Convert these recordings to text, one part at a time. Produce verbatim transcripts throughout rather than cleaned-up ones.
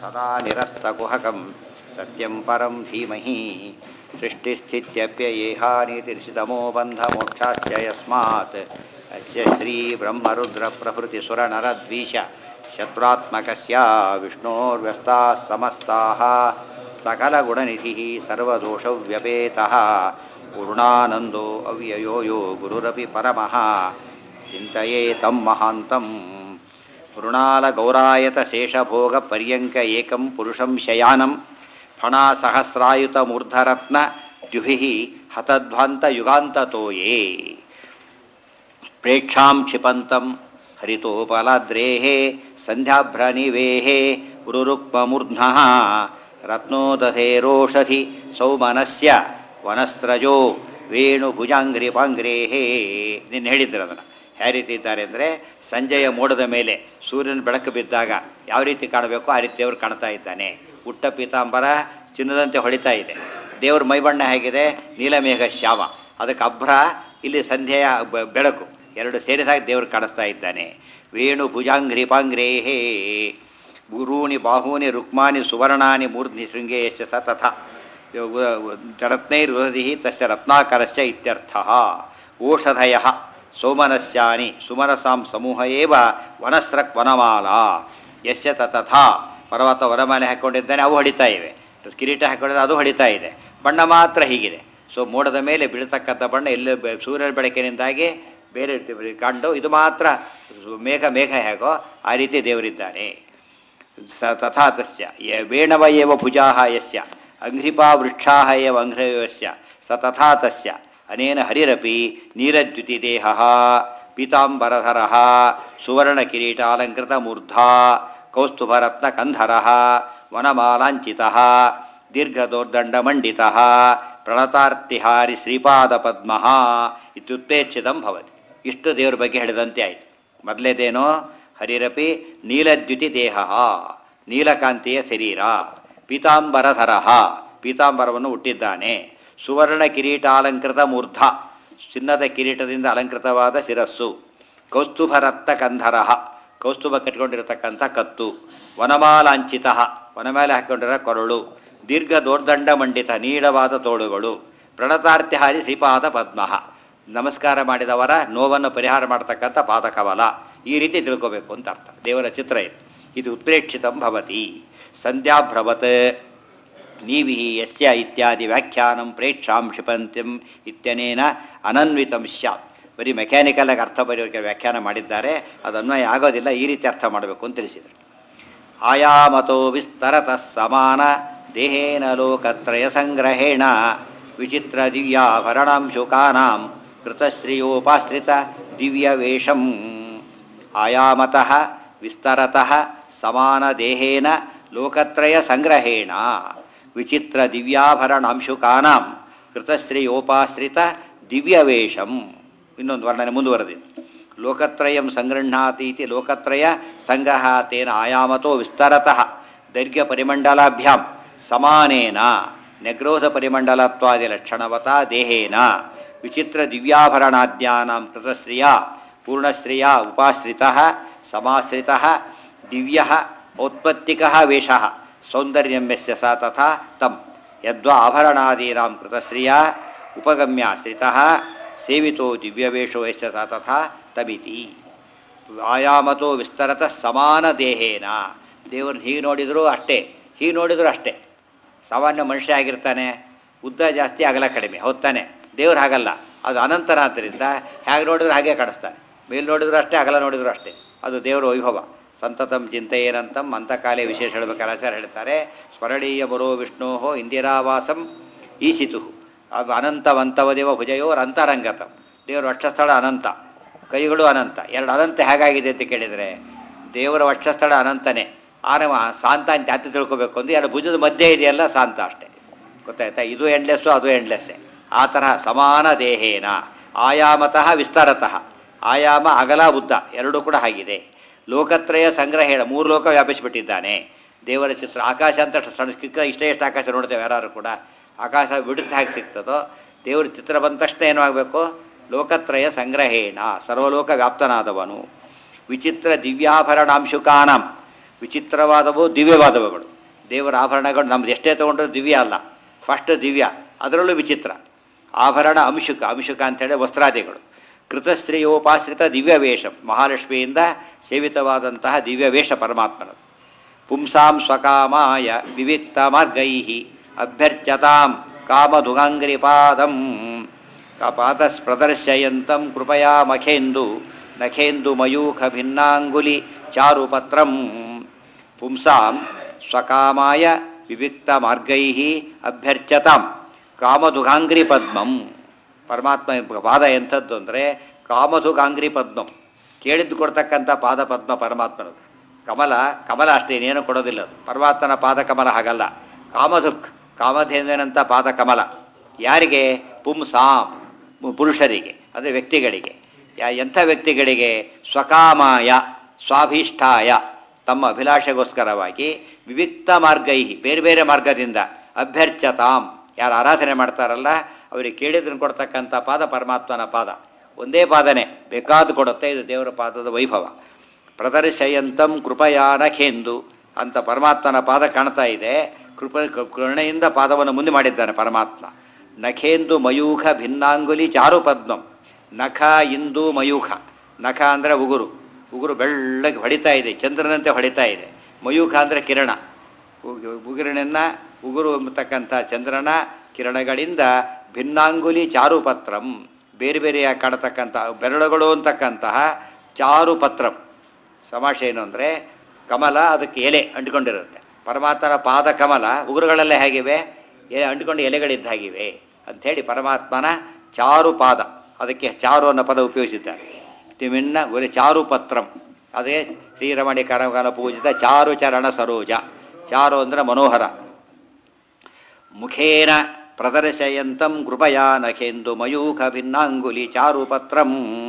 ಸದಾ ನಿರಸ್ತಕುಹಕಂ ಸತ್ಯಂ ಪರಂ ಧೀಮಹಿ ಸೃಷ್ಟಿಸ್ಥಿತ್ಯಪ್ಯಯೇಹಾನಿತಿರ್ಷಿತಮೋ ಬಂಧಮೋಕ್ಷಾಶ್ಚ ಯಸ್ಮಾತ್ ಅಸ್ಯ ಶ್ರೀ ಬ್ರಹ್ಮರುದ್ರ ಪ್ರಭೃತಿ ಸುರನರದ್ವೀಷ ಶತ್ರುತ್ಮಕಸ್ಯ ವಿಷ್ಣೋರ್ವ್ಯಸ್ತಾಃ ಸಮಸ್ತಾಃ ಸಕಲಗುಣನಿಧಿಃ ಸರ್ವದೋಷವ್ಯಪೇತಃ ಪೂರ್ಣಾನಂದೋ ಅವ್ಯಯೋ ಯೋ ಗುರುರಪಿ ಪರಮಃ ಚಿಂತಯೇತಂ ಮಹಾಂತಂ ಮೃಣಾಲಗೌರಾಯತ ಶೇಷಭೋಗ ಪರ್ಯಂಕ ಏಕಂ ಪುರುಷಂ ಶಯಾನಂ ಫಣಾಸಹಸ್ರಾಯುತ ಮೂರ್ಧರತ್ನ ದ್ಯುಭಿಃ ಹತಧ್ವಾಂತ ಯುಗಾಂತತೋಯೇ ಪ್ರೇಕ್ಷಾಂ ಕ್ಷಿಪಂತಂ ಹರಿತೋಪಲಾದ್ರೇಃ ಸಂಧ್ಯಾಭ್ರನಿವೇಃ ಉರುರುಕ್ಮಮೂರ್ಧ್ನಃ ರತ್ನೋದಧೇರೋಷಧಿ ಸೌಮನಸ್ಯ ವನಸ್ರಜೋ ವೇಣುಭುಜಾಂಗ್ರಿಪಾಂಗ್ರೇಃ ನಿನ್ನ ಹೇಳಿದ್ರು ಅದನ್ನು ಯಾವ ರೀತಿ ಇದ್ದಾರೆ ಅಂದರೆ ಸಂಜೆಯ ಮೋಡದ ಮೇಲೆ ಸೂರ್ಯನ ಬೆಳಕು ಬಿದ್ದಾಗ ಯಾವ ರೀತಿ ಕಾಣಬೇಕು ಆ ರೀತಿ ದೇವರು ಕಾಣ್ತಾ ಇದ್ದಾನೆ. ಉಟ್ಟ ಪೀತಾಂಬರ ಚಿನ್ನದಂತೆ ಹೊಳಿತಾ ಇದೆ. ದೇವ್ರ ಮೈಬಣ್ಣ ಹೇಗಿದೆ? ನೀಲಮೇಘ ಶ್ಯಾಮ. ಅದಕ್ಕೆ ಅಭ್ರ, ಇಲ್ಲಿ ಸಂಧ್ಯೆಯ ಬೆಳಕು ಎರಡು ಸೇರಿದಾಗ ದೇವರು ಕಾಣಿಸ್ತಾ ಇದ್ದಾನೆ. ವೇಣು ಭುಜಾಂಗ್ರಿಪಾಂಗ್ರೇಹೇ ಗುರೂಣಿ ಬಾಹೂನಿ ರುಕ್ಮಾನಿ ಸುವರ್ಣಾನಿ ಮೂರ್ಧ್ನಿ ಶೃಂಗೇಶ ಸ ತಥಾ ರತ್ನೈರ್ವೃಹದಿ ತಸ್ಯ ರತ್ನಾಕರಸ್ಯ ಇತ್ಯರ್ಥಃ. ಓಷಧಯಃ ಸೋಮನಸ್ಯಾನಿ ಸುಮನಸಾಂ ಸಮೂಹ ಏವ ವನಸ್ರಕ್ ವನಮಾಲಾ ಯಸ್ಯ ತಥಾ. ಪರ್ವತ ವನಮಾಲೆ ಹಾಕ್ಕೊಂಡಿದ್ದಾನೆ, ಅವು ಹೊಡಿತಾ ಇವೆ. ಕಿರೀಟ ಹಾಕ್ಕೊಂಡಿದ್ದೆ, ಅದು ಹೊಡಿತಾ ಇದೆ. ಬಣ್ಣ ಮಾತ್ರ ಹೀಗಿದೆ. ಸೊ ಮೋಡದ ಮೇಲೆ ಬೀಳತಕ್ಕಂಥ ಬಣ್ಣ ಎಲ್ಲ ಸೂರ್ಯನ ಬೆಳಕಿನಿಂದಾಗಿ ಬೇರೆ ಕಂಡು ಇದು ಮಾತ್ರ ಮೇಘ ಮೇಘ ಹೇಗೋ ಆ ರೀತಿ ದೇವರಿದ್ದಾನೆ. ಸ ತಥಾ ತಸ್ಯ ವೇಣವ ಏವ ಭುಜಾಃ ಯಸ್ಯ ಅಂಘ್ರಿಪಾ ವೃಕ್ಷಾಃ ಏವ ಅಂಘ್ರಯಸ್ಯ ಸ ತಥಾ ತಸ್ಯ ಅನೇನ ಹರಿರಪಿ ನೀರದ್ಯುತಿ ದೇಹಃ ಪೀತಾಂಬರಧರಃ ಸುವರ್ಣಕಿರೀಟಾಲಂಕೃತ ಮೂರ್ಧಾ ಕೌಸ್ತುಭರತ್ನಕಂಧರಃ ವನಮಾಲಾಂಚಿತಃ ದೀರ್ಘದೋರ್ದಂಡಮಂಡಿತಃ ಪ್ರಣತಾರ್ತಿಹಾರಿ ಶ್ರೀಪಾದಪದ್ಮಃ ಇತ್ಯುತ್ಪೇಕ್ಷಿತಂ ಭವತಿ. ಇಷ್ಟು ದೇವರ ಬಗ್ಗೆ ಹೇಳಿದಂತೆ ಆಯಿತು. ಮೊದಲೇದೇನೋ ಹರಿರಪಿ ನೀಲದ್ಯುತಿ ದೇಹ, ನೀಲಕಾಂತಿಯ ಶರೀರ. ಪೀತಾಂಬರಧರಃ, ಪೀತಾಂಬರವನ್ನು ಹುಟ್ಟಿದ್ದಾನೆ. ಸುವರ್ಣ ಕಿರೀಟಾಲಂಕೃತ ಮೂರ್ಧ, ಚಿನ್ನದ ಕಿರೀಟದಿಂದ ಅಲಂಕೃತವಾದ ಶಿರಸ್ಸು. ಕೌಸ್ತುಭರತ್ನ ಕಂಧರಃ, ಕೌಸ್ತುಭ ಕಟ್ಕೊಂಡಿರತಕ್ಕಂಥ ಕತ್ತು. ವನಮಾಲಾಂಚಿತ, ವನಮಾಲೆ ಹಾಕೊಂಡಿರೋ ಕೊರಳು. ದೀರ್ಘ ದೋರ್ದಂಡ ಮಂಡಿತ, ನೀಳವಾದ ತೋಳುಗಳು. ಪ್ರಣತಾರ್ತಿಹಾರಿ ಶ್ರೀಪಾದ ಪದ್ಮ, ನಮಸ್ಕಾರ ಮಾಡಿದವರ ನೋವನ್ನು ಪರಿಹಾರ ಮಾಡತಕ್ಕಂಥ ಪಾದಕವಲ. ಈ ರೀತಿ ತಿಳ್ಕೋಬೇಕು ಅಂತ ಅರ್ಥ. ದೇವರ ಚಿತ್ರ ಇದು. ಇದು ಉತ್ಪ್ರೇಕ್ಷಿತಂ ಭವತಿ. ಸಂಧ್ಯಾಭ್ರವತ್ ನೀವಿ ಯಸ್ಯ ಇತ್ಯಾದಿ ವ್ಯಾಖ್ಯಾನಂ ಪ್ರೇಕ್ಷಾಂ ಕ್ಷಿಪಂತಿಂ ಇತ್ಯನೇನ ಅನನ್ವಿತಂ ಸ್ಯಾತ್. ಬರೀ ಮೆಕ್ಯಾನಿಕಲ್ ಆಗಿ ಅರ್ಥ ಬರೆಯೋಕ್ಕೆ ವ್ಯಾಖ್ಯಾನ ಮಾಡಿದ್ದಾರೆ, ಅದು ಅನ್ವಯ ಆಗೋದಿಲ್ಲ. ಈ ರೀತಿ ಅರ್ಥ ಮಾಡಬೇಕು ಅಂತ ತಿಳಿಸಿದರು. ಆಯಾಮತೋ ವಿಸ್ತರತಃ ಸಮಾನ ದೇಹೇನ ಲೋಕತ್ರಯ ಸಂಗ್ರಹೇಣ ವಿಚಿತ್ರ ದಿವ್ಯಾಭರಣಾಂಶುಕಾನಾಂ ಕೃತಶ್ರಿಯೋಪಾಶ್ರಿತ ದಿವ್ಯವೇಷಂ. ಆಯಾಮತಃ ವಿಸ್ತರತಃ ಸಮಾನ ದೇಹೇನ ಲೋಕತ್ರಯ ಸಂಗ್ರಹೇಣ ವಿಚಿತ್ರ ದಿವ್ಯಾಭರಣಾಂಶುಕಾನಾಂ ಕೃತಶ್ರೀಯೋಪಾಶ್ರಿತ ದಿವ್ಯವೇಷಂ. ಇನ್ನೊಂದು ವರ್ಣನೆ ಮುಂದುವರೆದಿದೆ. ಲೋಕತ್ರಯಂ ಸಂಗೃಹ್ಣಾತೀತಿ ಲೋಕತ್ರಯ ಸಂಗ್ರಹ ತೇನ ಆಯಾಮತೋ ವಿಸ್ತರತಃ ದೈರ್ಘ್ಯ ಪರಿಮಂಡಲಾಭ್ಯಾಂ ಸಮಾನೇನ ನೆಗ್ರೋಧ ಪರಿಮಂಡಲತ್ವಾದಿ ಲಕ್ಷಣವತ ದೇಹೇನ ವಿಚಿತ್ರ ದಿವ್ಯಾಭರಣಾದ್ಯಾನಾಂ ಕೃತಶ್ರಿಯ ಪೂರ್ಣಶ್ರಿಯ ಉಪಾಶ್ರಿತಃ ಸಮಾಶ್ರಿತಃ ದಿವ್ಯಃ ಔತ್ಪತ್ತಿಕಃ ವೇಷಃ ಸೌಂದರ್ಯಂ ಯಸ್ಯ ಸ ತಥಾ ತಂ ಯದ್ವಾ ಆಭರಣಾದೀನಾಂ ಕೃತಶ್ರಿಯ ಉಪಗಮ್ಯಾಶ್ರಿತಃ ಸೇವಿತೋ ದಿವ್ಯವೇಷೋ ಯಸ್ಯ ಸ ತಥಾ ತಮಿತಿ. ಆಯಾಮತೋ ವಿಸ್ತರತ ಸಮಾನ ದೇಹೇನ. ದೇವ್ರನ್ನ ಹೀಗೆ ನೋಡಿದರೂ ಅಷ್ಟೇ, ಹೀಗೆ ನೋಡಿದರೂ ಅಷ್ಟೇ. ಸಾಮಾನ್ಯ ಮನುಷ್ಯ ಆಗಿರ್ತಾನೆ, ಉದ್ದ ಜಾಸ್ತಿ ಅಗಲ ಕಡಿಮೆ, ಹೊತ್ತಾನೆ. ದೇವ್ರು ಹಾಗಲ್ಲ, ಅದು ಅನಂತರ. ಆದ್ದರಿಂದ ಹೇಗೆ ನೋಡಿದ್ರು ಹಾಗೆ ಕಾಣಿಸ್ತಾನೆ. ಮೇಲ್ ನೋಡಿದ್ರು ಅಷ್ಟೇ, ಅಗಲ ನೋಡಿದ್ರು ಅಷ್ಟೇ. ಅದು ದೇವರ ವೈಭವ. ಸಂತತಂ ಚಿಂತೆಯೇನಂತಂ ಅಂತಕಾಲೇ ವಿಶೇಷ ಹೇಳಬೇಕಾದ್ರೆ ಆಚಾರ್ಯ ಹೇಳ್ತಾರೆ, ಸ್ಮರಣೀಯ ಬರೋ ವಿಷ್ಣೋ ಇಂದಿರಾವಾಸಂ ಈಶಿತು ಅದು ಅನಂತವಂತವದೇವ ಭುಜಯೋರ್ ಅಂತರಂಗತಂ. ದೇವರ ವಕ್ಷಸ್ಥಳ ಅನಂತ, ಕೈಗಳು ಅನಂತ. ಎರಡು ಅನಂತ ಹೇಗಾಗಿದೆ ಅಂತ ಕೇಳಿದರೆ, ದೇವರ ವಕ್ಷಸ್ಥಳ ಅನಂತನೇ, ಆನವ ಶಾಂತ ಅಂತ ಜಾತಿ ತಿಳ್ಕೊಬೇಕು ಅಂದ್ರೆ ಎರಡು ಭುಜದ ಮಧ್ಯೆ ಇದೆಯಲ್ಲ ಶಾಂತ ಅಷ್ಟೇ. ಗೊತ್ತಾಯ್ತಾ? ಇದು ಎಂಡ್ಲೆಸ್ಸು, ಅದು ಎಂಡ್ಲೆಸ್ಸೇ. ಆ ತರಹ ಸಮಾನ ದೇಹೇನ ಆಯಾಮತಃ ವಿಸ್ತಾರತಃ, ಆಯಾಮ ಅಗಲ ಉದ್ದ ಎರಡೂ ಕೂಡ ಆಗಿದೆ. ಲೋಕತ್ರಯ ಸಂಗ್ರಹೇಣ, ಮೂರು ಲೋಕ ವ್ಯಾಪಿಸಿಬಿಟ್ಟಿದ್ದಾನೆ. ದೇವರ ಚಿತ್ರ ಆಕಾಶ ಅಂತ ಸಣ್ಣ ಸಿಕ್ಕ ಇಷ್ಟೇ ಎಷ್ಟು ಆಕಾಶ ನೋಡ್ತೇವೆ ಯಾರು ಕೂಡ. ಆಕಾಶ ಬಿಡುತ್ತೆ ಹಾಗೆ ಸಿಗ್ತದೋ, ದೇವರ ಚಿತ್ರ ಬಂದ ತಕ್ಷಣ ಏನು ಆಗಬೇಕು? ಲೋಕತ್ರಯ ಸಂಗ್ರಹೇಣ, ಸರ್ವಲೋಕ ವ್ಯಾಪ್ತನಾದವನು. ವಿಚಿತ್ರ ದಿವ್ಯಾಭರಣಾಂಶುಕಾನಾಂ, ವಿಚಿತ್ರವಾದವು ದಿವ್ಯವಾದವುಗಳು. ದೇವರ ಆಭರಣಗಳು ನಮ್ದು ಎಷ್ಟೇ ತೊಗೊಂಡ್ರು ದಿವ್ಯ ಅಲ್ಲ, ಫಸ್ಟ್ ದಿವ್ಯ, ಅದರಲ್ಲೂ ವಿಚಿತ್ರ. ಆಭರಣ ಅಂಶುಕ, ಅಂಶುಕ ಅಂತೇಳಿ ವಸ್ತ್ರಾದಿಗಳು. ಕೃತಸ್ತ್ರೀಯೋಪಾಶ್ರಿತ ದಿವ್ಯ ವೇಷ, ಮಹಾಲಕ್ಷ್ಮಿಯಿಂದ ಸೇವಿತವಾದಂತಹ ದಿವ್ಯ ವೇಷ ಪರಮಾತ್ಮನದು. ಪುಂಸಾಂ ಸ್ವಕಾಮಾಯ ವಿವಿಕ್ತ ಮಾರ್ಗೈ ಅಭ್ಯರ್ಚತಾಂ ಕಾಮಧುಗಾಂಗ್ರಿಪಾದಂ ಪಾದಸ್ ಪ್ರದರ್ಶಯಂತಂ ಕೃಪಯಾ ಮಖೇಂದು ನಖೇಂದು ಮಯೂಖ ಭಿನ್ನಾಂಗುಲಿ ಚಾರುಪತ್ರಂ. ಪುಂಸಾಂ ಸ್ವಕಾಮಾಯ ವಿವಿಕ್ತ ಮಾರ್ಗೈ ಅಭ್ಯರ್ಚತಾಂ ಕಾಮಧುಗಾಂಗ್ರಿ ಪದ್ಮಂ. ಪರಮಾತ್ಮ ಪಾದ ಎಂಥದ್ದು ಅಂದರೆ ಕಾಮಧುಗಾಂಗ್ರಿ ಪದ್ಮಂ, ಕೇಳಿದ್ದು ಕೊಡ್ತಕ್ಕಂಥ ಪಾದ ಪದ್ಮ ಪರಮಾತ್ಮನದು. ಕಮಲ ಕಮಲ ಅಷ್ಟೇ, ಇನ್ನೇನು ಕೊಡೋದಿಲ್ಲ ಅದು. ಪರಮಾತ್ಮನ ಪಾದ ಕಮಲ ಹಾಗಲ್ಲ. ಕಾಮಧುಕ್, ಕಾಮಧೇನುವಿನಂಥ ಪಾದ ಕಮಲ. ಯಾರಿಗೆ? ಪುಂಸಾಂ, ಪುರುಷರಿಗೆ, ಅಂದರೆ ವ್ಯಕ್ತಿಗಳಿಗೆ. ಯಾ ಎಂಥ ವ್ಯಕ್ತಿಗಳಿಗೆ? ಸ್ವಕಾಮಾಯ, ಸ್ವಾಭೀಷ್ಟಾಯ, ತಮ್ಮ ಅಭಿಲಾಷೆಗೋಸ್ಕರವಾಗಿ ವಿವಿಕ್ತ ಮಾರ್ಗೈ, ಬೇರೆ ಬೇರೆ ಮಾರ್ಗದಿಂದ ಅಭ್ಯರ್ಚತಾಂ, ಯಾರು ಆರಾಧನೆ ಮಾಡ್ತಾರಲ್ಲ ಅವರಿಗೆ ಕೇಳಿದ್ದನ್ನು ಕೊಡ್ತಕ್ಕಂಥ ಪಾದ ಪರಮಾತ್ಮನ ಪಾದ. ಒಂದೇ ಪಾದನೆ ಬೇಕಾದ್ದು ಕೊಡುತ್ತೆ. ಇದು ದೇವರ ಪಾದದ ವೈಭವ. ಪ್ರದರ್ಶಯಂತಂ ಕೃಪಯಾನಖೇಂದು ಅಂತ ಪರಮಾತ್ಮನ ಪಾದ ಕಾಣ್ತಾ ಇದೆ. ಕೃಪ ಕರುಣೆಯಿಂದ ಪಾದವನ್ನು ಮುಂದೆ ಮಾಡಿದ್ದಾನೆ ಪರಮಾತ್ಮ. ನಖೇಂದು ಮಯೂಖ ಭಿನ್ನಾಂಗುಲಿ ಚಾರು ಪದ್ಮಂ. ನಖ ಇಂದು ಮಯೂಖ, ನಖ ಅಂದರೆ ಉಗುರು, ಉಗುರು ಬೆಳ್ಳಗೆ ಹೊಡಿತಾ ಇದೆ, ಚಂದ್ರನಂತೆ ಹೊಡಿತಾ ಇದೆ. ಮಯೂಖ ಅಂದರೆ ಕಿರಣ, ಉಗುರಿನ ಉಗುರು ಅಂತಕ್ಕಂಥ ಚಂದ್ರನ ಕಿರಣಗಳಿಂದ ಭಿನ್ನಾಂಗುಲಿ ಚಾರುಪತ್ರಂ, ಬೇರೆ ಬೇರೆಯಾಗಿ ಕಾಣತಕ್ಕಂಥ ಬೆರಳುಗಳು ಅಂತಕ್ಕಂತಹ ಚಾರುಪತ್ರಂ. ಸಮಾಷೆ ಏನು ಅಂದರೆ ಕಮಲ, ಅದಕ್ಕೆ ಎಲೆ ಅಂಟ್ಕೊಂಡಿರುತ್ತೆ. ಪರಮಾತ್ಮನ ಪಾದ ಕಮಲ, ಉಗುರುಗಳೆಲ್ಲ ಹೇಗಿವೆ? ಎಲೆ ಅಂಟ್ಕೊಂಡು ಎಲೆಗಳಿದ್ದ ಹಾಗಿವೆ ಅಂಥೇಳಿ ಪರಮಾತ್ಮನ ಚಾರು ಪಾದ. ಅದಕ್ಕೆ ಚಾರು ಅನ್ನೋ ಪದ ಉಪಯೋಗಿಸಿದ್ದಾರೆ. ತಿಮಿನ್ನ ಗುರಿ ಚಾರುಪತ್ರಂ, ಅದೇ ಶ್ರೀರಮಣಿ ಕರಕಾಲ ಪೂಜಿತ ಚಾರು ಚರಣ ಸರೋಜ. ಚಾರು ಅಂದರೆ ಮನೋಹರ. ಮುಖೇನ ಪ್ರದರ್ಶಯಂತಂ ಕೃಪಯಾ ನಖೇಂದು ಮಯೂಖ ಭಿನ್ನಾಂಗುಲಿ ಚಾರುಪತ್ರಂ.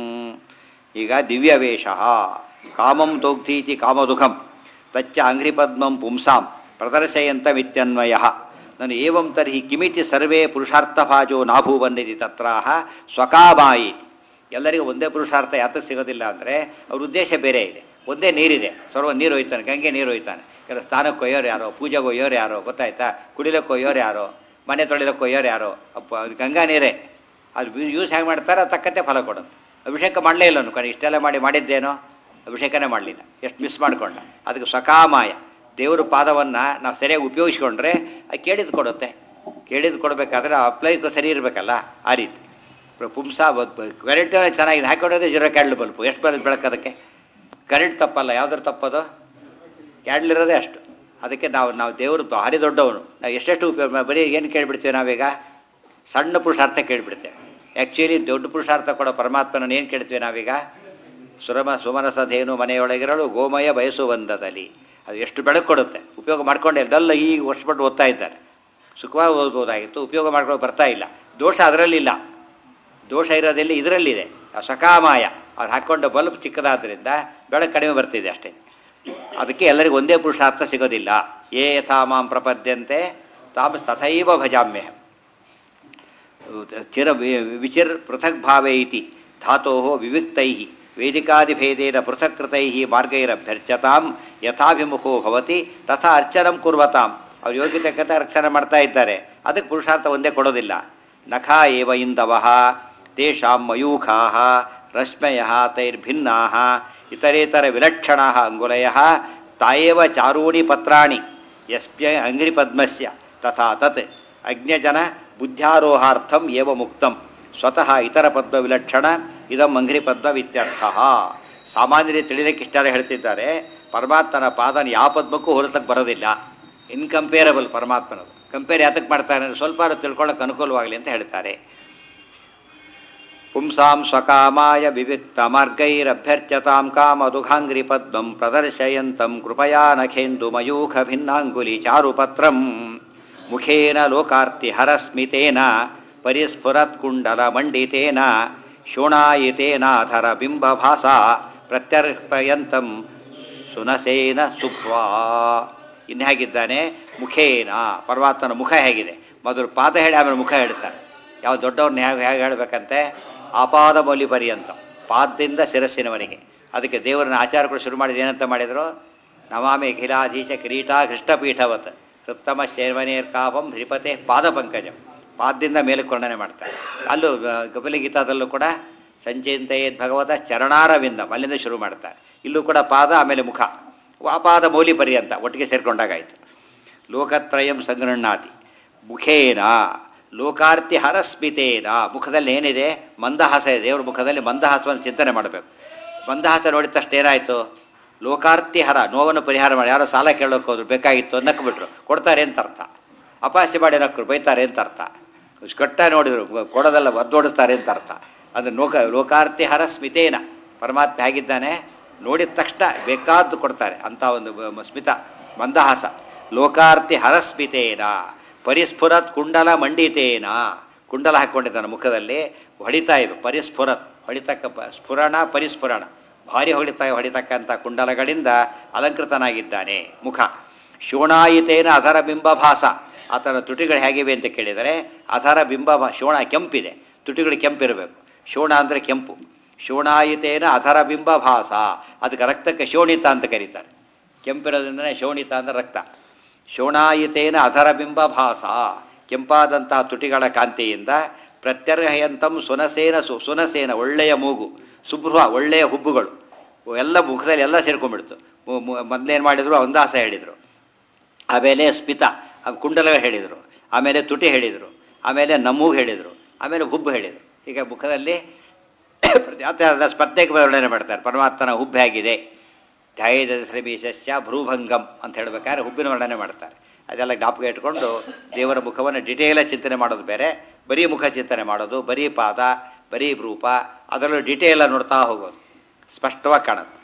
ಈಗ ದಿವ್ಯವೇಷ ಕಾಮಂ ತೋಕ್ತೀತಿ ಕಾಮದುಖಂ ತಚ್ಚ ಅಂಘ್ರಿಪದ್ಮಂ ಪುಂಸಾಂ ಪ್ರದರ್ಶಯಂತಮಿತ್ಯನ್ವಯ. ನಾನು ಏವಂ ತರ್ಹಿ ಕಿಮಿತಿ ಸರ್ವೇ ಪುರುಷಾರ್ಥಭಾಜೋ ನಾಭೂವನ್ನಿತಿ ತತ್ರಾಹ ಸ್ವಕಾಮಾಯಿತಿ. ಎಲ್ಲರಿಗೂ ಒಂದೇ ಪುರುಷಾರ್ಥ ಯಾತಕ್ಕೆ ಸಿಗೋದಿಲ್ಲ ಅಂದರೆ ಅವ್ರ ಉದ್ದೇಶ ಬೇರೆ ಇದೆ. ಒಂದೇ ನೀರಿದೆ, ಸರ್ವ ನೀರು ಒಯ್ತಾನೆ, ಗಂಗೆ ನೀರು ಒಯ್ತಾನೆ. ಕೆಲವು ಸ್ಥಾನಕ್ಕೆ ಒಯ್ಯೋರು ಯಾರೋ, ಪೂಜೆಗೆ ಒಯ್ಯೋರು ಯಾರೋ, ಗೊತ್ತಾಯ್ತಾ? ಕುಡಿಲಕ್ಕೆ ಒಯ್ಯೋರು ಯಾರೋ, ಮನೆ ತೊಳಿಲಕ್ಕೆ ಒಯ್ಯೋರು ಯಾರೋ. ಅಪ್ಪ ಗಂಗಾ ನೀರೇ, ಅದು ಯೂಸ್ ಹೇಗೆ ಮಾಡ್ತಾರೆ ತಕ್ಕಂತೆ ಫಲ ಕೊಡುತ್ತೆ. ಅಭಿಷೇಕ ಮಾಡಲೇ ಇಲ್ಲ ಅನ್ಕೊಂಡು, ಇಷ್ಟೆಲ್ಲ ಮಾಡಿ ಮಾಡಿದ್ದೇನೋ ಅಭಿಷೇಕನೇ ಮಾಡಲಿಲ್ಲ, ಎಷ್ಟು ಮಿಸ್ ಮಾಡಿಕೊಂಡ. ಅದಕ್ಕೆ ಸ್ವಕಾಮಾಯ, ದೇವ್ರ ಪಾದವನ್ನು ನಾವು ಸರಿಯಾಗಿ ಉಪಯೋಗಿಸ್ಕೊಂಡ್ರೆ ಅದು ಕೇಳಿದ್ದು ಕೊಡುತ್ತೆ. ಕೇಳಿದ್ದು ಕೊಡಬೇಕಾದ್ರೆ ಅಪ್ಲೈ ಸರಿ ಇರಬೇಕಲ್ಲ, ಆ ರೀತಿ. ಪುಂಸ ಕರೆಂಟ್ ಚೆನ್ನಾಗಿದೆ ಹಾಕಿಕೊಡೋದೇ ಜೀರೋ ಕ್ಯಾಂಡ್ಲ್ ಬಲ್ಪು, ಎಷ್ಟು ಬರೋದು ಬೆಳಕದಕ್ಕೆ? ಕರೆಂಟ್ ತಪ್ಪಲ್ಲ, ಯಾವ್ದಾರು ತಪ್ಪದು? ಕ್ಯಾಂಡ್ಲಿರೋದೇ ಅಷ್ಟು. ಅದಕ್ಕೆ ನಾವು ನಾವು ದೇವರು ಭಾರಿ ದೊಡ್ಡವನು, ನಾವು ಎಷ್ಟೆಷ್ಟು ಉಪಯೋಗ, ಬರೀ ಏನು ಕೇಳಿಬಿಡ್ತೇವೆ ನಾವೀಗ? ಸಣ್ಣ ಪುರುಷಾರ್ಥ ಕೇಳಿಬಿಡ್ತೇವೆ. ಆ್ಯಕ್ಚುಲಿ ದೊಡ್ಡ ಪುರುಷಾರ್ಥ ಕೊಡೋ ಪರಮಾತ್ಮನ ಏನು ಕೇಳ್ತೀವಿ ನಾವೀಗ? ಸುರಮ ಸುಮನಸಧೇನು ಮನೆಯೊಳಗಿರಲು ಗೋಮಯ ಬಯಸು ಬಂದದಲ್ಲಿ. ಅದು ಎಷ್ಟು ಬೆಳಕು ಕೊಡುತ್ತೆ, ಉಪಯೋಗ ಮಾಡ್ಕೊಂಡೆ. ಎಲ್ಲ ಈಗ ವರ್ಷಪಟ್ಟು ಓದ್ತಾ ಇದ್ದಾರೆ, ಸುಖವಾಗಿ ಓದ್ಬೋದಾಗಿತ್ತು, ಉಪಯೋಗ ಮಾಡ್ಕೊಂಡು ಬರ್ತಾ ಇಲ್ಲ. ದೋಷ ಅದರಲ್ಲಿಲ್ಲ, ದೋಷ ಇರೋದೆಲ್ಲಿ ಇದರಲ್ಲಿದೆ. ಆ ಸಕಾಮಾಯ ಅವ್ರು ಹಾಕ್ಕೊಂಡ ಬಲ್ಬ್ ಚಿಕ್ಕದಾದ್ದರಿಂದ ಬೆಳಕು ಕಡಿಮೆ ಬರ್ತಿದೆ ಅಷ್ಟೇ. ಅದಕ್ಕೆ ಎಲ್ಲರಿಗೂ ಒಂದೇ ಪುರುಷಾರ್ಥ ಸಿಗೋದಿಲ್ಲ. ಯೇ ಯಥಾ ಮಾಂ ಪ್ರಪದ್ಯಂತೆ ತಾಮ್ ತಥೈವ ಭಜಾಮ್ಯ. ಚಿರ ವಿಚಿರ್ ಪೃಥಕ್ ಭಾವೇ ಇತಿ ಧಾತೋ ವಿವಿಕ್ತೈ ವೇದಿಕಾದಿಭೇದೇನ ಪೃಥಕ್ ಕೃತೈ ಮಾರ್ಗೈರಭ್ಯರ್ಚತಾಂ ಯಥಾಭಿಮುಖೋ ಭವತಿ ತಥಾ ಅರ್ಚನಂ ಕುರ್ವತಾಂ. ಅವ್ರು ಯೋಗ್ಯತೆ ಕಥೆ ಅರ್ಚನೆ ಮಾಡ್ತಾ ಇದ್ದಾರೆ, ಅದಕ್ಕೆ ಪುರುಷಾರ್ಥ ಒಂದೇ ಕೊಡೋದಿಲ್ಲ. ನಖಾ ಏವ ಇಂದವಃ ತೇಷಾಂ ಮಯೂಖಾಃ ರಶ್ಮಯಃ ತೈರ್ಭಿನ್ನಾಃ ಇತರೇತರ ವಿಲಕ್ಷಣಾಃ ಅಂಗುಲಯಃ ತಾಯೇವ ಚಾರೂಣಿ ಪತ್ರಾಣಿ ಯಸ್ಮ್ಯ ಅಂಘ್ರಿಪದ್ಮಸ್ಯ ತಥಾ ತತ್ ಅಜ್ಞಜನ ಬುದ್ಧ್ಯಾರೋಹಾರ್ಥಂ ಏವ ಮುಕ್ತಂ ಸ್ವತಃ ಇತರ ಪದ್ಮ ವಿಲಕ್ಷಣ ಇದಂ ಅಂಘ್ರಿಪದ್ಮವಿತ್ಯರ್ಥಃ. ಸಾಮಾನ್ಯರೇ ತಿಳಿದಕ್ಕೆ ಇಷ್ಟಾರೆ ಹೇಳ್ತಿದ್ದಾರೆ, ಪರಮಾತ್ಮನ ಪಾದನ ಯಾವ ಪದ್ಮಕ್ಕೂ ಹೋಲಿಸಕ್ಕೆ ಬರೋದಿಲ್ಲ, ಇನ್ಕಂಪೇರಬಲ್ ಪರಮಾತ್ಮನದು. ಕಂಪೇರ್ ಯಾತಕ್ಕೆ ಮಾಡ್ತಾರೆ ಅಂದರೆ ಸ್ವಲ್ಪ ತಿಳ್ಕೊಳ್ಳೋಕೆ ಅನುಕೂಲವಾಗಲಿ ಅಂತ ಹೇಳ್ತಾರೆ. ಪುಂಸಾಂ ಸ್ವಕಾಮಾಯ ವಿವಿಕ್ತ ಮಾರ್ಗೈರಭ್ಯರ್ಚತಾಂ ಕಾಮದುಘಾಂಗ್ರಿ ಪದ್ಮಂ ಪ್ರದರ್ಶಯಂತಂ ಕೃಪಯಾ ನಖೇಂದು ಮಯೂಖ ಭಿನ್ನಾಂಗುಲಿ ಚಾರುಪತ್ರಂ. ಮುಖೇನ ಲೋಕಾರ್ತಿ ಹರಸ್ಮಿತೇನ ಪರಿಸ್ಫುರತ್ ಕುಂಡಲ ಮಂಡಿತೇನ ಶೋಣಾಯಿತೇನಾಧರ ಬಿಂಬಭಾಸ ಪ್ರತ್ಯರ್ಪಯಂತಂ ಸುನಸೇನ ಸುಪ್ವಾ. ಇನ್ನು ಹೇಗಿದ್ದಾನೆ? ಮುಖೇನ, ಪರಮಾತ್ಮನ ಮುಖ ಹೇಗಿದೆ? ಮೊದಲು ಪಾದ ಹೇಳಿ ಆಮೇಲೆ ಮುಖ ಹೇಳ್ತಾರೆ. ಯಾವ ದೊಡ್ಡವ್ರನ್ನ ಹೇಗೆ ಹೇಗೆ ಹೇಳಬೇಕಂತೆ? ಆಪಾದ ಮೌಲಿ ಪರ್ಯಂತ, ಪಾದದಿಂದ ಶಿರಸ್ಸಿನವರೆಗೆ. ಅದಕ್ಕೆ ದೇವರನ್ನ ಆಚಾರಗಳು ಶುರು ಮಾಡಿದ ಏನಂತ ಮಾಡಿದರು? ನಮಾಮಿ ಅಖಿಲಾಧೀಶ ಕಿರೀಟ ಕೃಷ್ಣಪೀಠವತ್. ಕೃತ್ತಮ ಶೇವನೇರ್ ಕಾಪಂ ಶ್ರೀಪತೆ ಪಾದ ಪಂಕಜಂ, ಪಾದದಿಂದ ಮೇಲಕ್ಕೆ ವರ್ಣನೆ ಮಾಡ್ತಾರೆ. ಅಲ್ಲೂ ಕಪಿಲಗೀತಾದಲ್ಲೂ ಕೂಡ ಸಂಚಿಂತೆಯೇದ್ ಭಗವತ ಚರಣಾರವಿಂದಂ ಅಲ್ಲಿಂದ ಶುರು ಮಾಡ್ತಾರೆ. ಇಲ್ಲೂ ಕೂಡ ಪಾದ ಆಮೇಲೆ ಮುಖ, ವಾಪಾದ ಮೌಲಿ ಪರ್ಯಂತ ಒಟ್ಟಿಗೆ ಸೇರ್ಕೊಂಡಾಗಾಯಿತು. ಲೋಕತ್ರಯಂ ಸಂಗೃಹ್ಣಾತಿ ಮುಖೇನ ಲೋಕಾರ್ತಿ ಹರಸ್ಮಿತೇನ, ಮುಖದಲ್ಲಿ ಏನಿದೆ ಮಂದಹಾಸ ಇದೆ. ದೇವ್ರ ಮುಖದಲ್ಲಿ ಮಂದಹಾಸವನ್ನು ಚಿಂತನೆ ಮಾಡಬೇಕು. ಮಂದಹಾಸ ನೋಡಿದ ತಕ್ಷಣ ಏನಾಯಿತು, ಲೋಕಾರ್ತಿ ಹರ, ನೋವನ್ನು ಪರಿಹಾರ ಮಾಡಿ. ಯಾರೋ ಸಾಲ ಕೇಳೋಕೆ ಹೋದ್ರು, ಬೇಕಾಗಿತ್ತು ನಕ್ಬಿಟ್ರು, ಕೊಡ್ತಾರೆ ಅಂತ ಅರ್ಥ. ಅಪಾಸ್ಯ ಮಾಡಿ ನಕ್ಕರು, ಬೈತಾರೆ ಅಂತ ಅರ್ಥ. ಕಟ್ಟ ನೋಡಿದ್ರು, ಕೊಡೋದಲ್ಲ ಒದ್ದೋಡಿಸ್ತಾರೆ ಅಂತ ಅರ್ಥ. ಅದು ಲೋಕ ಲೋಕಾರ್ತಿ ಹರ ಸ್ಮಿತೇನ, ಪರಮಾತ್ಮ ಹೇಗಿದ್ದಾನೆ ನೋಡಿದ ತಕ್ಷಣ ಬೇಕಾದ್ದು ಕೊಡ್ತಾರೆ ಅಂತ ಒಂದು ಸ್ಮಿತ ಮಂದಹಾಸ. ಲೋಕಾರ್ತಿ ಹರಸ್ಮಿತೇನ ಪರಿಸ್ಫುರತ್ ಕುಂಡಲ ಮಂಡಿತೇನ, ಕುಂಡಲ ಹಾಕ್ಕೊಂಡಿದ್ದಾನೆ ಮುಖದಲ್ಲಿ, ಹೊಡಿತಾ ಇವೆ. ಪರಿಸ್ಫುರತ್ ಹೊಡಿತಕ್ಕ, ಸ್ಫುರಣ ಪರಿಸ್ಫುರಣ, ಭಾರಿ ಹೊಡಿತಾ ಹೊಡಿತಕ್ಕಂಥ ಕುಂಡಲಗಳಿಂದ ಅಲಂಕೃತನಾಗಿದ್ದಾನೆ ಮುಖ. ಶೋಣಾಯಿತೇನ ಅಧರ ಬಿಂಬಭಾಸ, ಆತನ ತುಟಿಗಳು ಹೇಗಿವೆ ಅಂತ ಕೇಳಿದರೆ ಅಧರ ಬಿಂಬ, ಶೋಣ ಕೆಂಪಿದೆ, ತುಟಿಗಳು ಕೆಂಪಿರಬೇಕು. ಶೋಣ ಅಂದರೆ ಕೆಂಪು. ಶೋಣಾಯಿತೇನ ಅಧರ ಬಿಂಬಭಾಸ, ಅದಕ್ಕೆ ರಕ್ತಕ್ಕೆ ಶೋಣಿತ ಅಂತ ಕರೀತಾರೆ. ಕೆಂಪಿರೋದ್ರಿಂದನೇ ಶೋಣಿತ ಅಂದರೆ ರಕ್ತ. ಶೋಣಾಯಿತೇನ ಅಧರ ಬಿಂಬಭಾಸ, ಕೆಂಪಾದಂತಹ ತುಟಿಗಳ ಕಾಂತಿಯಿಂದ ಪ್ರತ್ಯರ್ಹಯಂತಂ ಸುನಸೇನ, ಸು ಸುನಸೇನ ಒಳ್ಳೆಯ ಮೂಗು, ಸುಭ್ರುವ ಒಳ್ಳೆಯ ಹುಬ್ಬುಗಳು ಎಲ್ಲ ಮುಖದಲ್ಲಿ ಎಲ್ಲ ಸೇರ್ಕೊಂಡ್ಬಿಡ್ತು. ಮೊದಲೇನು ಮಾಡಿದರು, ಒಂದಾಸ ಹೇಳಿದರು, ಆಮೇಲೆ ಸ್ಮಿತ ಕುಂಡಲ ಹೇಳಿದರು, ಆಮೇಲೆ ತುಟಿ ಹೇಳಿದರು, ಆಮೇಲೆ ನಮ್ಮೂಗು ಹೇಳಿದರು, ಆಮೇಲೆ ಹುಬ್ಬು ಹೇಳಿದರು. ಈಗ ಮುಖದಲ್ಲಿ ಪ್ರತ್ಯೇಕ ವರ್ಣನೆ ಮಾಡ್ತಾರೆ. ಪರಮಾತ್ಮನ ಹುಬ್ಬು ಹೇಗಿದೆ, ಧ್ಯಾಯೇಶ್ರಮೀಶಸ್ಯ ಭ್ರೂಭಂಗಂ ಅಂತ ಹೇಳ್ಬೇಕಾದ್ರೆ ಹುಬ್ಬಿನ ವರ್ಣನೆ ಮಾಡ್ತಾರೆ. ಅದೆಲ್ಲ ಜ್ಞಾಪಕ ಇಟ್ಕೊಂಡು ದೇವರ ಮುಖವನ್ನು ಡಿಟೇಲಾಗಿ ಚಿಂತನೆ ಮಾಡೋದು ಬೇರೆ, ಬರೀ ಮುಖ ಚಿಂತನೆ ಮಾಡೋದು, ಬರೀ ಪಾದ, ಬರೀ ರೂಪ, ಅದರಲ್ಲೂ ಡಿಟೇಲಾಗಿ ನೋಡ್ತಾ ಹೋಗೋದು, ಸ್ಪಷ್ಟವಾಗಿ ಕಾಣುತ್ತೆ.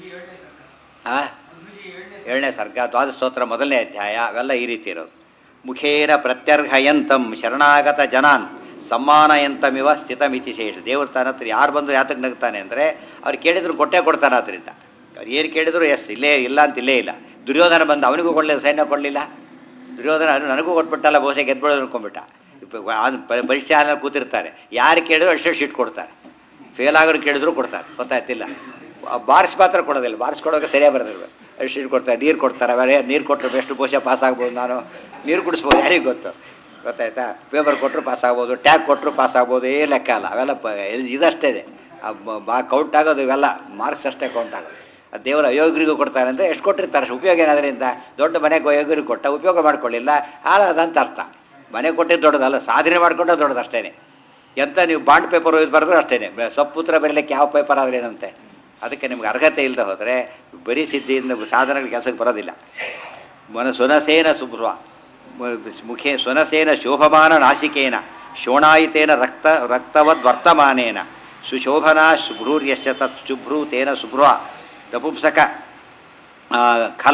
ಹಾಂ, ಏಳನೇ ಸರ್ಗ, ದ್ವಾದಶ ಸ್ತೋತ್ರ ಮೊದಲನೇ ಅಧ್ಯಾಯ, ಅವೆಲ್ಲ ಈ ರೀತಿ ಇರೋದು. ಮುಖೇನ ಪ್ರತ್ಯರ್ಹಯಂತಂ ಶರಣಾಗತ ಜನಾನ್ ಸಮ್ಮಾನಯಂತಮಿವ ಸ್ಥಿತಮಿತಿ ಶೇಷ. ದೇವ್ರ ತನ್ನ ಹತ್ರ ಯಾರು ಬಂದರೂ ಯಾತಕ್ಕೆ ನಗ್ತಾನೆ ಅಂದರೆ ಅವ್ರು ಕೇಳಿದ್ರು ಕೊಟ್ಟೆ ಕೊಡ್ತಾನೆ. ಆದ್ದರಿಂದ ಅವ್ರು ಏನು ಕೇಳಿದ್ರು ಎಸ್, ಇಲ್ಲೇ ಇಲ್ಲ ಅಂತ ಇಲ್ಲೇ ಇಲ್ಲ. ದುರ್ಯೋಧನ ಬಂದು ಅವನಿಗೂ ಕೊಡಲಿಲ್ಲ, ಸೈನ್ಯ ಕೊಡಲಿಲ್ಲ. ದುರ್ಯೋಧನ ನನಗೂ ಕೊಟ್ಬಿಟ್ಟಲ್ಲ, ಬಹುಶಃ ಗೆದ್ಬಿಡೋದು ಅನ್ಕೊಂಡ್ಬಿಟ್ಟ. ಪರೀಕ್ಷೆ ಆದ್ಮೇಲೆ ಕೂತಿರ್ತಾರೆ, ಯಾರು ಕೇಳಿದ್ರು ಅಷ್ಟು ಶೀಟ್ ಕೊಡ್ತಾರೆ. ಫೇಲ್ ಆಗೋರು ಕೇಳಿದ್ರು ಕೊಡ್ತಾರೆ, ಗೊತ್ತಾಯ್ತಿಲ್ಲ. ಬಾರಿಸ್ ಮಾತ್ರ ಕೊಡೋದಿಲ್ಲ, ಬಾರಿಸ್ ಕೊಡೋಕೆ ಸರಿಯಾಗಿ ಬರೋದಿಲ್ಲ, ಅಷ್ಟು ಶೀಟ್ ಕೊಡ್ತಾರೆ. ನೀರು ಕೊಡ್ತಾರೆ, ಅವರೇ ನೀರು ಕೊಟ್ಟರು ಎಷ್ಟು ಬಹುಶಃ ಪಾಸ್ ಆಗ್ಬೋದು, ನಾನು ನೀರು ಕುಡಿಸ್ಬೋದು, ಯಾರಿಗೆ ಗೊತ್ತು, ಗೊತ್ತಾಯ್ತಾ. ಪೇಪರ್ ಕೊಟ್ಟರು ಪಾಸ್ ಆಗ್ಬೋದು, ಟ್ಯಾಗ್ ಕೊಟ್ಟರು ಪಾಸ್ ಆಗ್ಬೋದು, ಏ ಲೆಕ್ಕ ಅಲ್ಲ ಅವೆಲ್ಲ. ಪ ಇದಷ್ಟೇ ಇದೆ, ಬಾ ಕೌಂಟ್ ಆಗೋದು ಇವೆಲ್ಲ ಮಾರ್ಕ್ಸ್ ಅಷ್ಟೇ ಕೌಂಟ್ ಆಗೋದು. ಅದು ದೇವರ ಅಯೋಗ್ಯರಿಗೂ ಕೊಡ್ತಾರೆ ಅಂದರೆ ಎಷ್ಟು ಕೊಟ್ಟಿರ್ತಾರೆ, ಅಷ್ಟು ಉಪಯೋಗ ಏನಾದ್ರಿಂದ. ದೊಡ್ಡ ಮನೆಗೆ ಅಯೋಗ್ಯರಿಗೆ ಕೊಟ್ಟ, ಉಪಯೋಗ ಮಾಡ್ಕೊಳ್ಳಿಲ್ಲ, ಹಾಳಾದಂತ ಅರ್ಥ. ಮನೆ ಕೊಟ್ಟಿದ್ದು ದೊಡ್ಡದಲ್ಲ, ಸಾಧನೆ ಮಾಡಿಕೊಂಡ್ರೆ ದೊಡ್ಡದು ಅಷ್ಟೇ. ಎಂತ ನೀವು ಬಾಂಡ್ ಪೇಪರ್ ಓದಿ ಬರೆದ್ರು ಅಷ್ಟೇ. ಸಪ್ಪುತ್ರ ಬರೀಲಿಕ್ಕೆ ಯಾವ ಪೇಪರ್ ಆದ್ರೆ ಏನಂತೆ. ಅದಕ್ಕೆ ನಿಮ್ಗೆ ಅರ್ಹತೆ ಇಲ್ಲದೆ ಹೋದರೆ ಬರೀ ಸಿದ್ಧಿಯಿಂದ ಸಾಧನೆಗಳ ಕೆಲಸಕ್ಕೆ ಬರೋದಿಲ್ಲ. ಮನ ಸುನಸೇನ ಸುಭ್ರುವ ಮುಖೇ ಸುನಸೇನ ಶೋಭಮಾನ ನಾಸಿಕೇನ ಶೋಣಾಯಿತೇನ ರಕ್ತ ರಕ್ತವದ್ ವರ್ತಮಾನೇನ ಸುಶೋಭನಾ ಶುಭ್ರೂರ್ಯಸ್ಯ ತತ್ ಶುಭ್ರೂತೇನ ಶುಭ್ರ ನಪುಂಸಕ ಖಲ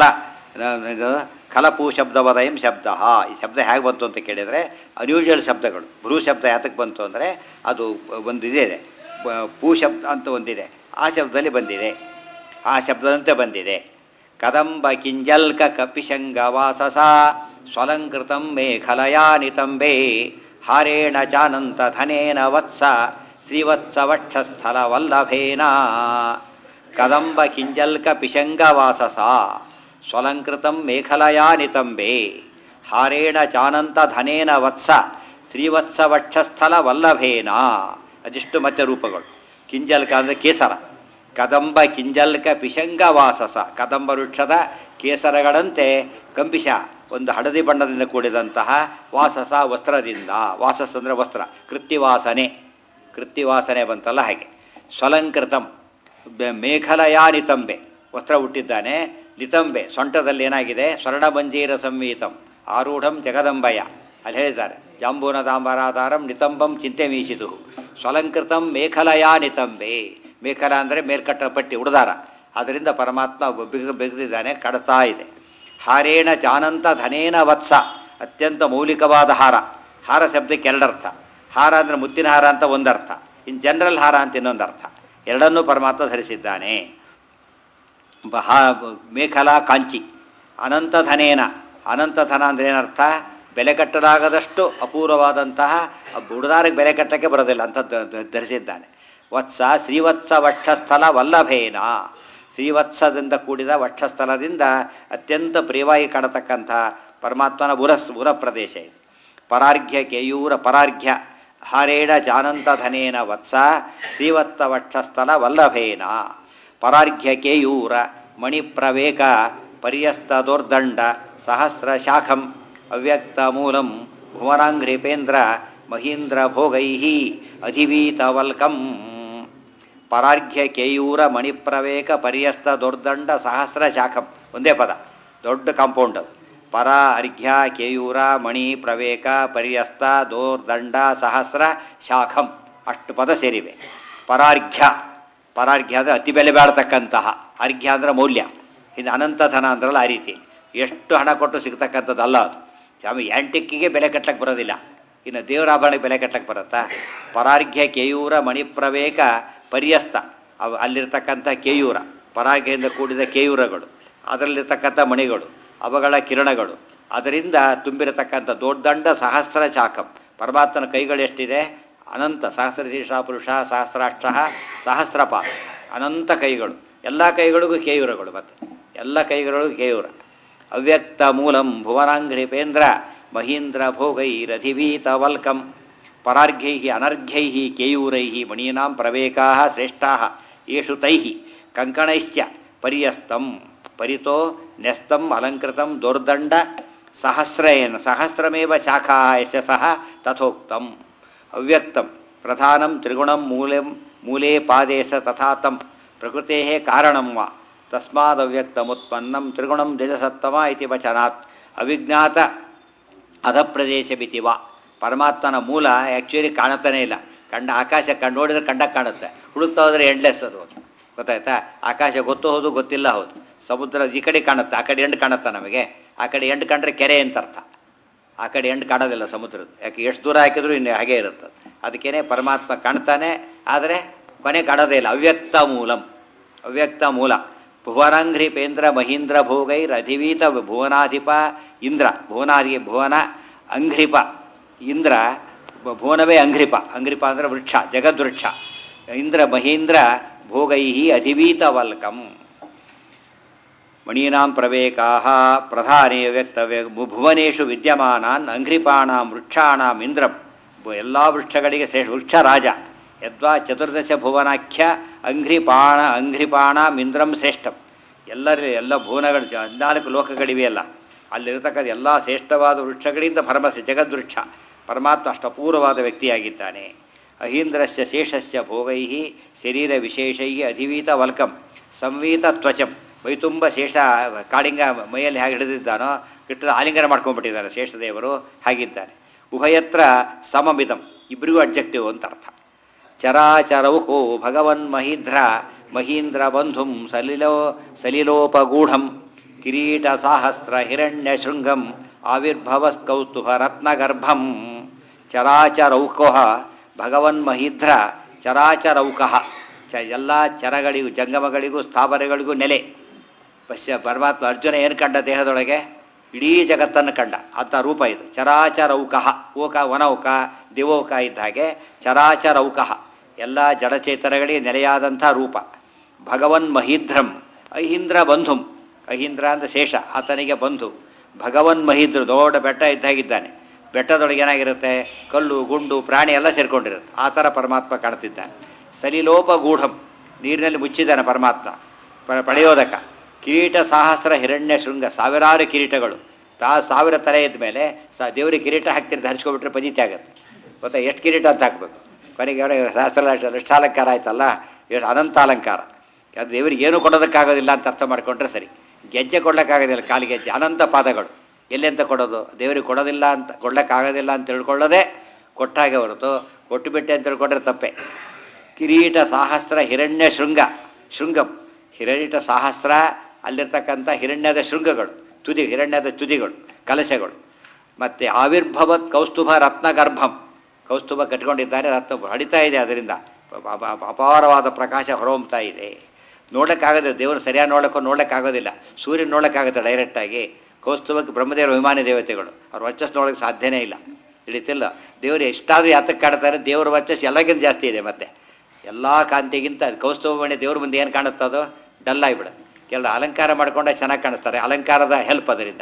ಖಲಪೂ ಶಬ್ದವದಯಂ ಶಬ್ದ. ಈ ಶಬ್ದ ಹೇಗೆ ಬಂತು ಅಂತ ಕೇಳಿದರೆ ಅನ್ಯೂಜುವಲ್ ಶಬ್ದಗಳು. ಭ್ರೂ ಶಬ್ದ ಯಾತಕ್ಕೆ ಬಂತು ಅಂದರೆ ಅದು ಒಂದು ಇದೆ, ಪೂ ಶಬ್ದ ಅಂತ ಒಂದಿದೆ, ಆ ಶಬ್ದದಲ್ಲಿ ಬಂದಿದೆ, ಆ ಶಬ್ದದಂತೆ ಬಂದಿದೆ. ಕದಂಬ ಕಿಂಜಲ್ಕ ಕಪಿಶಂಗ ವಾಸಸ ಸ್ವಲಂಕೃತಂ ಮೇಖಲಯಾ ನಿತಂಬೆ ಹಾರೇಣ ಚಾನಂತ ಧನೇನ ವತ್ಸ ಶ್ರೀವತ್ಸ ವಕ್ಷಸ್ಥಲ ವಲ್ಲಭೇನ. ಕದಂಬ ಕಿಂಜಲ್ಕ ಪಿಶಂಗ ವಾಸಸ ಸ್ವಲಂಕೃತಂ ಮೇಖಲಯಾ ನಿತಂಬೆ ಹಾರೇಣ ಚಾನಂತ ಧನೇನ ವತ್ಸ ಶ್ರೀವತ್ಸ ವಕ್ಷಸ್ಥಲ ವಲ್ಲಭೇನ. ಅದಿಷ್ಟು ಮತ್ತೆ ರೂಪಗಳು. ಕಿಂಜಲ್ಕ ಅಂದರೆ ಕೇಸರ. ಕದಂಬ ಕಿಂಜಲ್ಕ ಪಿಶಂಗ ವಾಸಸ, ಕದಂಬ ವೃಕ್ಷದ ಕೇಸರಗಳಂತೆ ಕಂಪಿಶ, ಒಂದು ಹಳದಿ ಬಣ್ಣದಿಂದ ಕೂಡಿದಂತಹ ವಾಸಸ ವಸ್ತ್ರದಿಂದ. ವಾಸಸ್ ಅಂದರೆ ವಸ್ತ್ರ, ಕೃತ್ತಿವಾಸನೆ, ಕೃತ್ತಿವಾಸನೆ ಬಂತಲ್ಲ ಹಾಗೆ. ಸ್ವಲಂಕೃತಂ ಮೇಖಲಯಾ ನಿತಂಬೆ, ವಸ್ತ್ರ ಹುಟ್ಟಿದ್ದಾನೆ. ನಿತಂಬೆ ಸೊಂಟದಲ್ಲಿ ಏನಾಗಿದೆ, ಸ್ವರ್ಣಮಂಜೀರ ಸಂವೀತಂ ಆರೂಢಂ ಜಗದಂಬಯ, ಅಲ್ಲಿ ಹೇಳಿದ್ದಾರೆ. ಜಾಂಬೂನದಾಂಬರಾಧಾರಂ ನಿತಂಬಂ ಚಿಂತೆ ಮೀಸಿದು ಸ್ವಲಂಕೃತಂ ಮೇಖಲಯಾ ನಿತಂಬೆ. ಮೇಖಲ ಅಂದರೆ ಮೇಲ್ಕಟ್ಟ ಪಟ್ಟಿ, ಉಡದಾರ, ಅದರಿಂದ ಪರಮಾತ್ಮ ಬಿಗ ಬಿಗಿದಿದ್ದಾನೆ, ಕಡ್ತಾ ಇದೆ. ಹಾರೇಣ ಚಾನಂತ ಧನೇನ ವತ್ಸ, ಅತ್ಯಂತ ಮೌಲಿಕವಾದ ಹಾರ. ಹಾರ ಶಬ್ದಕ್ಕೆ ಎರಡರ್ಥ. ಹಾರ ಅಂದರೆ ಮುತ್ತಿನ ಹಾರ ಅಂತ ಒಂದರ್ಥ, ಇನ್ನು ಜನರಲ್ ಹಾರ ಅಂತ ಇನ್ನೊಂದು ಅರ್ಥ. ಎರಡನ್ನೂ ಪರಮಾತ್ಮ ಧರಿಸಿದ್ದಾನೆ. ಹಾ ಮೇಖಲ ಕಾಂಚಿ. ಅನಂತ ಧನೇನ, ಅನಂತ ಧನ ಅಂದರೆ ಏನರ್ಥ, ಬೆಲೆ ಕಟ್ಟಲಾಗದಷ್ಟು ಅಪೂರ್ವವಾದಂತಹ ಬುಡದಾರಿಗೆ ಬೆಲೆ ಕಟ್ಟಕ್ಕೆ ಬರೋದಿಲ್ಲ ಅಂತ ಧರಿಸಿದ್ದಾನೆ. ವತ್ಸ ಶ್ರೀವತ್ಸ ವಕ್ಷಸ್ಥಲ ವಲ್ಲಭೇನ, ಶ್ರೀವತ್ಸದಿಂದ ಕೂಡಿದ ವಕ್ಷಸ್ಥಲದಿಂದ ಅತ್ಯಂತ ಪ್ರಿಯವಾಗಿ ಕಾಣತಕ್ಕಂಥ ಪರಮಾತ್ಮನ ಉರಸ್ ಉರ ಪ್ರದೇಶ ಇದು. ಪರಾರ್ಘ್ಯ ಕೇಯೂರ ಪರಾರ್ಘ್ಯ ಹಾರೇಣ ಜಾನಂತಧನೇನ ವತ್ಸ ಶ್ರೀವತ್ತ ವಕ್ಷಸ್ಥಲ ವಲ್ಲಭೇನ. ಪರಾರ್ಘ್ಯ ಕೇಯೂರ ಮಣಿಪ್ರವೇಕ ಪರ್ಯಸ್ತದೋರ್ದಂಡ ಸಹಸ್ರ ಶಾಖಂ ಅವ್ಯಕ್ತ ಮೂಲಂ ಭುವನಾಂಘ್ರಿಪೇಂದ್ರ ಮಹೀಂದ್ರ ಭೋಗೈ ಅಧಿವೀತವಲ್ಕಂ. ಪರಾರ್ಘ್ಯ ಕೇಯೂರ ಮಣಿಪ್ರವೇಕ ಪರ್ಯಸ್ತ ದೊರ್ದಂಡ ಸಹಸ್ರ ಶಾಖಂ ಒಂದೇ ಪದ, ದೊಡ್ಡ ಕಾಂಪೌಂಡ್ ಅದು. ಪರ ಅರ್ಘ್ಯ ಕೇಯೂರ ಮಣಿ ಪ್ರವೇಕ ಪರ್ಯಸ್ತ ದೋರ್ದಂಡ ಸಹಸ್ರ ಶಾಖಂ ಅಷ್ಟು ಪದ ಸೇರಿವೆ. ಪರಾರ್ಘ್ಯ ಪರಾರ್ಘ್ಯ ಅಂದರೆ ಅತಿ ಬೆಲೆ ಬಾಳ್ತಕ್ಕಂತಹ, ಅರ್ಘ್ಯ ಅಂದರೆ ಮೌಲ್ಯ. ಇದು ಅನಂತ ಧನ ಅಂದ್ರಲ್ಲ ಆ ರೀತಿ ಎಷ್ಟು ಹಣ ಕೊಟ್ಟು ಸಿಗ್ತಕ್ಕಂಥದ್ದಲ್ಲ ಅದು. ಆಮೇಲೆ ಆ್ಯಂಟಿಕ್ಕಿಗೆ ಬೆಲೆ ಕಟ್ಟಕ್ಕೆ ಬರೋದಿಲ್ಲ, ಇನ್ನು ದೇವರ ಆಭರಣಕ್ಕೆ ಬೆಲೆ ಕಟ್ಟಕ್ಕೆ ಬರುತ್ತಾ? ಪರಾರ್ಘ್ಯ ಕೇಯೂರ ಮಣಿಪ್ರವೇಕ ಪರ್ಯಸ್ತ ಅವು ಅಲ್ಲಿರ್ತಕ್ಕಂಥ ಕೇಯೂರ, ಪರಾರ್ಘ್ಯದಿಂದ ಕೂಡಿದ ಕೇಯೂರಗಳು, ಅದರಲ್ಲಿರ್ತಕ್ಕಂಥ ಮಣಿಗಳು, ಅವುಗಳ ಕಿರಣಗಳು, ಅದರಿಂದ ತುಂಬಿರತಕ್ಕಂಥ ದೊಡ್ಡದಂಡ ಸಹಸ್ರ ಚಾಕಂ. ಪರಮಾತ್ಮನ ಕೈಗಳು ಎಷ್ಟಿದೆ? ಅನಂತ. ಸಹಸ್ರ ಶೀರ್ಷ ಪುರುಷ ಸಹಸ್ರಾಕ್ಷ ಸಹಸ್ರಪ, ಅನಂತ ಕೈಗಳು. ಎಲ್ಲ ಕೈಗಳಿಗೂ ಕೇಯೂರಗಳು, ಮತ್ತು ಎಲ್ಲ ಕೈಗಳಿಗೂ ಕೇಯೂರ. ಅವ್ಯಕ್ತ ಮೂಲಂ ಭುವನಾಂಘ್ರಿಪೇಂದ್ರ ಮಹೀಂದ್ರ ಭೋಗೈರಧಿವೀತ ವಲ್ಕಂ. ಪರಾರ್ಘ್ಯೈ ಅನರ್ಘ್ಯೈ ಕೇಯೂರೈ ಮಣೀನಾಂ ಪ್ರವೇಕಾ ಶ್ರೇಷ್ಠಾ ಯೇಷು ತೈ ಕಂಕಣೈಶ್ಚ ಪರ್ಯಸ್ತಂ ಪರಿತೋ ನ್ಯಸ್ತಂ ಅಲಂಕೃತಂ ದೋರ್ದಂಡ ಸಹಸ್ರೇನ ಸಹಸ್ರಮೇವ ಶಾಖಾ ಯಶಸಃ ತಥೋಕ್ತಂ. ಅವ್ಯಕ್ತಂ ಪ್ರಧಾನಂ ತ್ರಿಗುಣಂ ಮೂಲೆಂ ಮೂಲೆ ಪಾದೇಶ ತಥಾ ತಂ ಪ್ರಕೃತೆ ಕಾರಣಂ ವಾ ತಸ್ಮಾದವ್ಯಕ್ತಮುತ್ಪನ್ನಂ ತ್ರಿಗುಣಂ ದ್ವಿಜಸತ್ತಮ ಇತಿ ವಚನಾತ್. ಅವಿಜ್ಞಾತ ಅಧಪ್ರದೇಶ ಬಿತಿ ವಾ. ಪರಮಾತ್ಮನ ಮೂಲ ಆ್ಯಕ್ಚುಲಿ ಕಾಣತಾನೇ ಇಲ್ಲ. ಕಂಡ ಆಕಾಶ ಕಂಡು ನೋಡಿದ್ರೆ ಕಂಡಕ್ಕೆ ಕಾಣುತ್ತೆ, ಹುಡುಕ್ತಾ ಹೋದರೆ ಎಂಡ್ಲೆಸ್ ಅದು. ಗೊತ್ತಾಯ್ತಾ? ಆಕಾಶ ಗೊತ್ತು ಹೌದು, ಗೊತ್ತಿಲ್ಲ ಹೌದು. ಸಮುದ್ರ ಈ ಕಡೆ ಕಾಣುತ್ತೆ, ಆ ಕಡೆ ಎಂಡ್ ಕಾಣುತ್ತಾ ನಮಗೆ? ಆ ಕಡೆ ಎಂಡ್ ಕಂಡ್ರೆ ಕೆರೆ ಅಂತ ಅರ್ಥ. ಆ ಕಡೆ ಎಂಡ್ ಕಾಣೋದಿಲ್ಲ ಸಮುದ್ರದ್ದು, ಯಾಕೆ ಎಷ್ಟು ದೂರ ಹಾಕಿದ್ರು ಇನ್ನು ಹಾಗೇ ಇರುತ್ತೆ. ಅದಕ್ಕೇನೆ ಪರಮಾತ್ಮ ಕಾಣ್ತಾನೆ, ಆದರೆ ಕೊನೆ ಕಾಣೋದೇ ಇಲ್ಲ. ಅವ್ಯಕ್ತ ಮೂಲಂ, ಅವ್ಯಕ್ತ ಮೂಲ. ಭುವನಾಂಘ್ರಿಪೇಂದ್ರ ಮಹೀಂದ್ರ ಭೋಗೈರ್ ಅಧಿವೀತ ಭುವನಾಧಿಪ ಇಂದ್ರ. ಭುವನಾಧಿ ಭುವನ ಅಂಘ್ರಿಪ ಇಂದ್ರ, ಭುವನವೇ ಅಂಘ್ರಿಪ. ಅಂಘ್ರಿಪ ಅಂದರೆ ವೃಕ್ಷ, ಜಗದ್ವೃಕ್ಷ. ಇಂದ್ರ ಮಹೀಂದ್ರ ಭೋಗೈ ಅಧಿವೀತ ವಲ್ಕಂ. ಮಣೀನಾಂ ಪ್ರವೇಕಾ ಪ್ರಧಾನೇ ವ್ಯಕ್ತವ್ಯ ಭುವನೇಶು ವಿದ್ಯಮಾನಾನ್ ಅಂಘ್ರಿಪಾಣಾಂ ವೃಕ್ಷಾಣಾಂ ಇಂದ್ರಂ. ಎಲ್ಲ ವೃಕ್ಷಗಳಿಗೆ ಶ್ರೇಷ್ಠ ವೃಕ್ಷ ರಾಜ. ಯದ್ವಾ ಚತುರ್ದಶ ಭುವನಾಖ್ಯ ಅಂಘ್ರಿಪಾಣ ಅಂಘ್ರಿಪಾಣಾಂ ಇಂದ್ರಂ ಶ್ರೇಷ್ಠಂ. ಎಲ್ಲರಲ್ಲಿ ಎಲ್ಲ ಭುವನಗಳು ಹದಿನಾಲ್ಕು ಲೋಕಗಳಿವೆಯಲ್ಲ, ಅಲ್ಲಿರತಕ್ಕಂಥ ಎಲ್ಲ ಶ್ರೇಷ್ಠವಾದ ವೃಕ್ಷಗಳಿಂದ ಪರಮಸ್ಯ ಜಗದ್ವೃಕ್ಷ. ಪರಮಾತ್ಮ ಅಷ್ಟು ಅಪೂರ್ವವಾದ ವ್ಯಕ್ತಿಯಾಗಿದ್ದಾನೆ. ಅಹೀಂದ್ರಸ್ಯ ಶೇಷಸ್ಯ ಭೋಗೈ ಶರೀರ ವಿಶೇಷೈ ಅಧಿವೀತ ವಲ್ಕಂ ಸಂವೀತ ತ್ವಚಂ. ಮೈತುಂಬ ಶೇಷ ಕಾಳಿಂಗ ಮೈಯಲ್ಲಿ ಹೇಗೆ ಹಿಡಿದಿದ್ದಾನೋ ಕೃಷ್ಣ ಆಲಿಂಗನ ಮಾಡ್ಕೊಂಡ್ಬಿಟ್ಟಿದ್ದಾರೆ ಶೇಷದೇವರು, ಹಾಗಿದ್ದಾನೆ. ಉಭಯತ್ರ ಸಮಮಿದಂ, ಇಬ್ಬರಿಗೂ ಅಬ್ಜೆಕ್ಟಿವ್ ಅಂತ ಅರ್ಥ. ಚರಾಚರೌಹೋ ಭಗವನ್ ಮಹೀಂದ್ರ ಮಹೀಂದ್ರ ಬಂಧುಂ ಸಲಿಲೋ ಸಲಿಲೋಪಗೂಢಂ ಕಿರೀಟ ಸಾಹಸ್ರ ಹಿರಣ್ಯ ಶೃಂಗಂ ಆವಿರ್ಭವಸ್ಕೌಸ್ತುಭ ರತ್ನಗರ್ಭಂ. ಚರಾಚರೌಕಃ ಭಗವನ್ ಮಹೀಂದ್ರ ಚರಾಚರೌಕಃ. ಚ ಎಲ್ಲ ಚರಗಳಿಗೂ ಜಂಗಮಗಳಿಗೂ ಸ್ಥಾವರಗಳಿಗೂ ನೆಲೆ. ಪಶ್ಯ ಪರಮಾತ್ಮ ಅರ್ಜುನ ಏನು ಕಂಡ ದೇಹದೊಳಗೆ? ಇಡೀ ಜಗತ್ತನ್ನು ಕಂಡ ಅಂಥ ರೂಪ ಇದು. ಚರಾಚರೌಕಃ, ಓಕ ವನೌಕ ದಿವೋಕ ಇದ್ದ ಹಾಗೆ ಚರಾಚರೌಕಃ, ಎಲ್ಲ ಜಡಚೇತನಗಳಿಗೆ ನೆಲೆಯಾದಂಥ ರೂಪ. ಭಗವನ್ ಮಹೀಂದ್ರಂ ಅಹೀಂದ್ರ ಬಂಧುಂ. ಅಹೀಂದ್ರ ಅಂತ ಶೇಷ, ಆತನಿಗೆ ಬಂಧು. ಭಗವನ್ ಮಹೀಂದ್ರ ದೊಡ್ಡ ಬೆಟ್ಟ ಇದ್ದಾಗಿದ್ದಾನೆ. ಬೆಟ್ಟದೊಳಗೆ ಏನಾಗಿರುತ್ತೆ? ಕಲ್ಲು ಗುಂಡು ಪ್ರಾಣಿ ಎಲ್ಲ ಸೇರ್ಕೊಂಡಿರುತ್ತೆ. ಆ ಥರ ಪರಮಾತ್ಮ ಕಾಣ್ತಿದ್ದಾನೆ. ಸಲಿಲೋಪಗೂಢಂ, ನೀರಿನಲ್ಲಿ ಮುಚ್ಚಿದ್ದಾನೆ ಪರಮಾತ್ಮ ಪಡೆಯೋದಕ್ಕ. ಕಿರೀಟ ಸಹಸ್ರ ಹಿರಣ್ಯ ಶೃಂಗ, ಸಾವಿರಾರು ಕಿರೀಟಗಳು. ತಾ ಸಾವಿರ ತಲೆ ಇದ್ದ ಮೇಲೆ ಸಾ ದೇವರಿಗೆ ಕಿರೀಟ ಹಾಕ್ತಿರ್ತಾರೆ, ಹರಿಸ್ಕೊಬಿಟ್ರೆ ಪಂಜಿತಿ ಆಗುತ್ತೆ. ಗೊತ್ತಾ? ಎಷ್ಟು ಕಿರೀಟ ಅಂತ ಹಾಕ್ಬೇಕು? ಕೊನೆಗೆ ಅವರಿಗೆ ಸಹಸ್ರ ಲಕ್ಷಾಲಂಕಾರ ಆಯ್ತಲ್ಲ, ಎಷ್ಟು ಅನಂತ ಅಲಂಕಾರ. ಅದು ದೇವರಿಗೆ ಏನು ಕೊಡೋದಕ್ಕಾಗೋದಿಲ್ಲ ಅಂತ ಅರ್ಥ ಮಾಡಿಕೊಂಡ್ರೆ ಸರಿ. ಗೆಜ್ಜೆ ಕೊಡ್ಲಿಕ್ಕಾಗೋದಿಲ್ಲ, ಕಾಲು ಗೆಜ್ಜೆ, ಅನಂತ ಪಾದಗಳು. ಎಲ್ಲಿ ಅಂತ ಕೊಡೋದು? ದೇವರಿಗೆ ಕೊಡೋದಿಲ್ಲ ಅಂತ ಕೊಡ್ಲಿಕ್ಕಾಗೋದಿಲ್ಲ ಅಂತ ತಿಳ್ಕೊಳ್ಳೋದೇ ಕೊಟ್ಟಾಗೆ ಹೊರತು ಕೊಟ್ಟು ಬಿಟ್ಟೆ ಅಂತ ತಿಳ್ಕೊಂಡ್ರೆ ತಪ್ಪೆ. ಕಿರೀಟ ಸಹಸ್ರ ಹಿರಣ್ಯ ಶೃಂಗ, ಶೃಂಗಂ ಹಿರಣ್ಯ ಸಹಸ್ರ, ಅಲ್ಲಿರ್ತಕ್ಕಂಥ ಹಿರಣ್ಯದ ಶೃಂಗಗಳು, ತುದಿ ಹಿರಣ್ಯದ ತುದಿಗಳು, ಕಲಶಗಳು. ಮತ್ತು ಆವಿರ್ಭವತ್ ಕೌಸ್ತುಭ ರತ್ನಗರ್ಭಂ, ಕೌಸ್ತುಭ ಕಟ್ಕೊಂಡಿದ್ದಾರೆ, ರತ್ನ ಹಡಿತಾ ಇದೆ, ಅದರಿಂದ ಅಪಾರವಾದ ಪ್ರಕಾಶ ಹೊರಹೊಮ್ತಾ ಇದೆ. ನೋಡೋಕ್ಕಾಗೋದಿಲ್ಲ, ದೇವರು ಸರಿಯಾಗಿ ನೋಡೋಕ್ಕೋ ನೋಡೋಕ್ಕಾಗೋದಿಲ್ಲ. ಸೂರ್ಯನ ನೋಡೋಕ್ಕಾಗುತ್ತೆ ಡೈರೆಕ್ಟಾಗಿ. ಕೌಸ್ತುಭಕ್ಕೆ ಬ್ರಹ್ಮದೇವರು ಅಭಿಮಾನಿ ದೇವತೆಗಳು, ಅವ್ರ ವರ್ಚಸ್ಸು ನೋಡೋಕ್ಕೆ ಸಾಧ್ಯನೇ ಇಲ್ಲ. ಹಿಡಿತಿಲ್ಲ. ದೇವರು ಎಷ್ಟಾದರೂ ಯಾತಕ್ಕೆ ಕಾಡ್ತಾರೆ? ದೇವರ ವರ್ಚಸ್ಸು ಎಲ್ಲಕ್ಕಿಂತ ಜಾಸ್ತಿ ಇದೆ. ಮತ್ತು ಎಲ್ಲ ಕಾಂತಿಗಿಂತ ಕೌಸ್ತುಭ ಮಣಿ ದೇವ್ರ ಮುಂದೆ ಏನು ಕಾಣುತ್ತದೋ ಡಲ್ ಆಗಿಬಿಡುತ್ತೆ. ಕೆಲ ಅಲಂಕಾರ ಮಾಡ್ಕೊಂಡೆ ಚೆನ್ನಾಗಿ ಕಾಣಿಸ್ತಾರೆ, ಅಲಂಕಾರದ ಹೆಲ್ಪ್ ಅದರಿಂದ.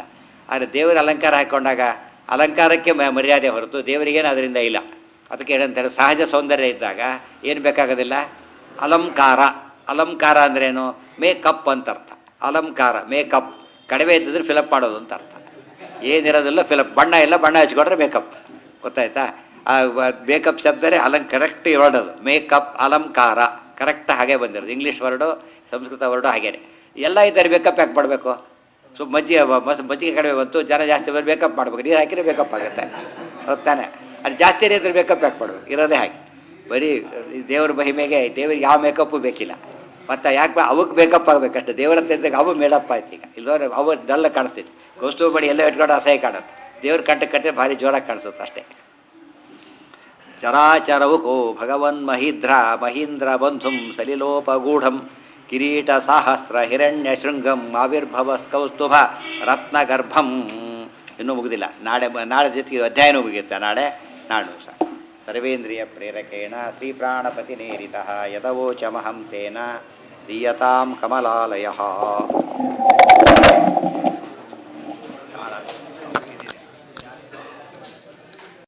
ಆದರೆ ದೇವರ ಅಲಂಕಾರ ಹಾಕ್ಕೊಂಡಾಗ ಅಲಂಕಾರಕ್ಕೆ ಮ- ಮರ್ಯಾದೆ ಹೊರತು ದೇವರಿಗೇನು ಅದರಿಂದ ಇಲ್ಲ. ಅದಕ್ಕೆ ಏನಂತಾರೆ, ಸಹಜ ಸೌಂದರ್ಯ ಇದ್ದಾಗ ಏನು ಬೇಕಾಗೋದಿಲ್ಲ, ಅಲಂಕಾರ. ಅಲಂಕಾರ ಅಂದ್ರೇನು, ಮೇಕಪ್ ಅಂತ ಅರ್ಥ. ಅಲಂಕಾರ ಮೇಕಪ್, ಕಡಿಮೆ ಇದ್ದಿದ್ರೆ ಫಿಲಪ್ ಮಾಡೋದು ಅಂತ ಅರ್ಥ. ಏನಿರೋದಿಲ್ಲ ಫಿಲಪ್, ಬಣ್ಣ ಇಲ್ಲ, ಬಣ್ಣ ಹಚ್ಕೊಂಡ್ರೆ ಮೇಕಪ್. ಗೊತ್ತಾಯ್ತಾ? ಆ ಮೇಕಪ್ ಶಬ್ದರೇ ಅಲಂ ಕರೆಕ್ಟ್ ಇರೋದು. ಮೇಕಪ್ ಅಲಂಕಾರ ಕರೆಕ್ಟ್ ಹಾಗೆ ಬಂದಿರೋದು. ಇಂಗ್ಲೀಷ್ ವರ್ಡು ಸಂಸ್ಕೃತ ವರ್ಡು ಹಾಗೇನೆ. ಎಲ್ಲ ಇದ್ದಾರೆ ಮೇಕಪ್ ಯಾಕೆ ಮಾಡಬೇಕು? ಸೊ ಮಜ್ಜಿಗೆ ಮಸ್ ಮಜ್ಜಿಗೆ ಕಡಿಮೆ ಬಂತು, ಜನ ಜಾಸ್ತಿ ಬಂದು ಮೇಕಪ್ ಮಾಡ್ಬೇಕು, ನೀರು ಹಾಕಿದ್ರೆ ಮೇಕಪ್ ಆಗುತ್ತೆ. ಗೊತ್ತಾನೆ? ಅದು ಜಾಸ್ತಿ ಇದ್ರೆ ಮೇಕಪ್ ಯಾಕೆ ಮಾಡಬೇಕು? ಇರೋದೇ ಹಾಗೆ. ಬರೀ ದೇವ್ರ ಮಹಿಮೆಗೆ ದೇವ್ರಿಗೆ ಯಾವ ಮೇಕಪ್ಪು ಬೇಕಿಲ್ಲ. ಮತ್ತು ಯಾಕೆ ಅವಕ್ಕೆ ಮೇಕಪ್ ಆಗಬೇಕಷ್ಟೆ. ದೇವರ ತೆಗೆದಾಗ ಅವು ಮೇಡಪ್ ಆಯ್ತು. ಈಗ ಇಲ್ಲದವ್ರೆ ಅವು ಡಲ್ಲ ಕಾಣಿಸ್ತೈತಿ. ಕೌಸ್ತುಭ ಬಡಿ ಎಲ್ಲ ಇಟ್ಕೊಂಡು ಅಸಹ್ಯ ಕಾಣುತ್ತೆ. ದೇವ್ರ ಕಂಟ ಕಟ್ಟೆ ಭಾರಿ ಜೋರಾಗಿ ಕಾಣಿಸುತ್ತೆ ಅಷ್ಟೇ. ಚರಾಚರವು ಕೋ ಭಗವನ್ ಮಹೀಂದ್ರ ಮಹೀಂದ್ರ ಬಂಧುಂ ಸಲಿಲೋಪಗೂಢಂ ಕಿರೀಟ ಸಾಹಸ್ರ ಹಿರಣ್ಯ ಶೃಂಗಂ ಆವಿರ್ಭವ ಕೌಸ್ತುಭ ರತ್ನಗರ್ಭಂ. ಇನ್ನೂ ಮುಗಿದಿಲ್ಲ. ನಾಳೆ ನಾಳೆ ಜೊತೆಗೆ ಅಧ್ಯಾಯನೂ ಮುಗಿಯುತ್ತೆ. ನಾಳೆ ನಾಡು ಸಹ ಸರ್ವೇಂದ್ರಿಯ ಪ್ರೇರಕೇಣ ಶ್ರೀ ಪ್ರಾಣಪತಿ ನೇರಿತ ಯದವೋಚಮಹಂ ತೇನ ದೀಯತಾಂ ಕಮಲಾಲಯ.